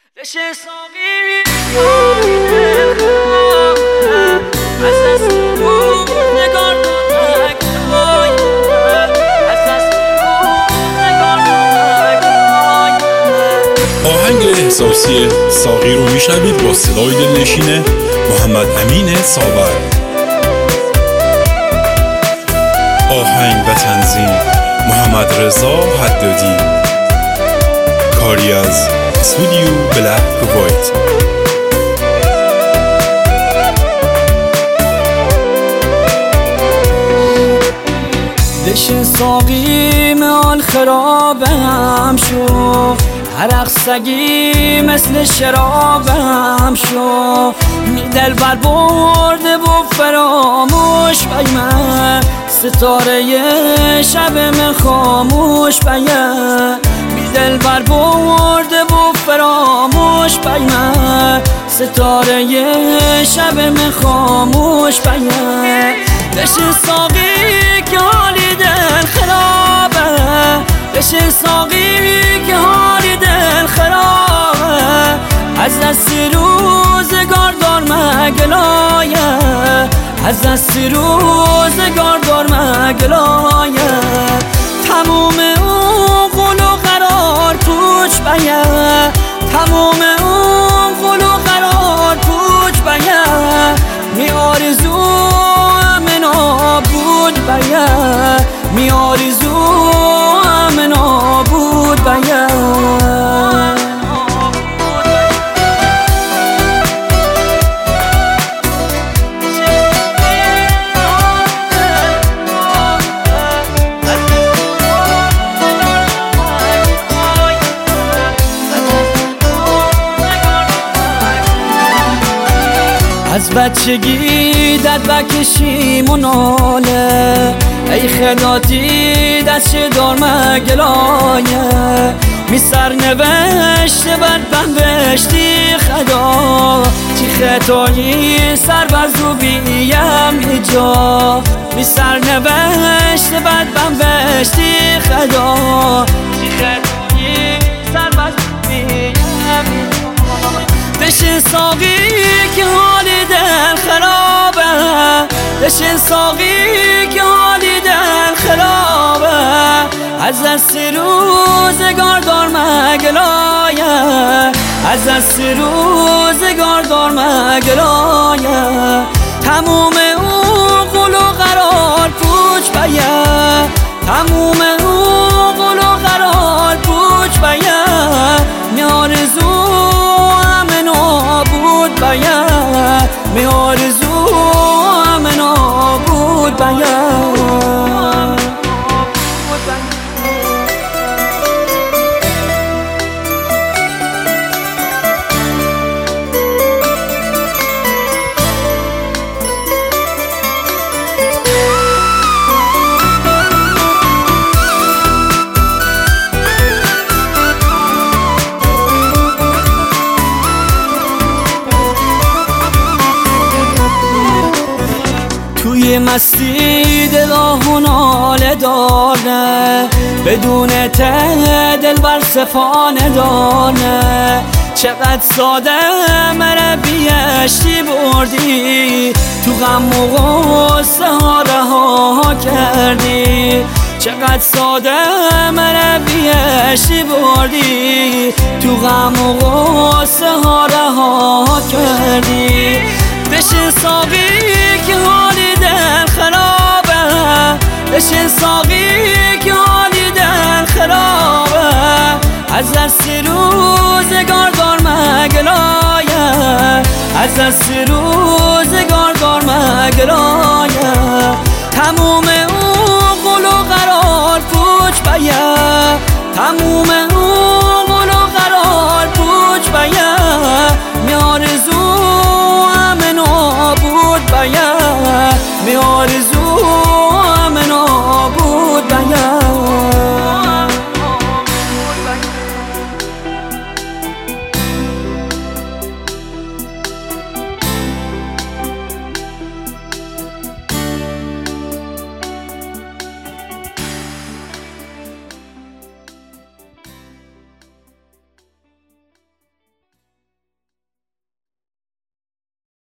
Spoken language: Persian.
بشه ساقی از دست نگار دارک از دست نگار دارک. آهنگ احساسی ساقی رو میشنوید با صدای دلنشین محمد امین ساور. آهنگ و تنظیم محمد رضا حدادی. کاری از استودیو بلک کویت. بشین ساقی مال خرابم شو، عرق سگی مثل شرابم شو. دل بر برده و فراموش بیم، ستاره شب من خاموش بیم. دل بر برده و فراموش بیم، ستاره شب من خاموش بیم. بشین ساقی که حالی دل خرابه، بشین ساقی که حالی دل خرابه. از دست روزگار دار مگلایه، از دست روزگار دار مگلایه. تموم اون قول و قرار پوچ بایه، تموم اون قول و قرار پوچ بایه. می آرزو من آبود بایه، می آرزو من آبود بایه. از بچگی دد بکشیم و ناله، ای خداتی دست دار مگلایه. می سر نوشته بر بهشتی خدا، چی خطایی سر بر زوبیم ایجا. می سر نوشته بر بهشتی خدا، چی خطایی سر بر زوبیم ایجا. بشین ساقی که حالی دل خرابه، بشین ساقی که حالی دل خرابه. از دست روزگار دار مگلایه، از دست روزگار دار مگلایه. تموم اون قول و قرار پوچ بایه، تموم اون قول و قرار پوچ بایه. می آرزو بود بایه، می آرزو من آبود بایه. توی مستی دلاه ناله داره، بدون ته دل بر سفانه دانه. چقدر ساده من بیشتی بردی، تو غم و غصه ها رها کردی. چقدر ساده من بیشتی بردی، تو غم و غصه ها رها کردی. بشین ساقی که حالی دل خرابه، بشین ساقی که حالی دل خرابه. از دست روزگار دار مگلایه، از دست روزگار دار مگلایه.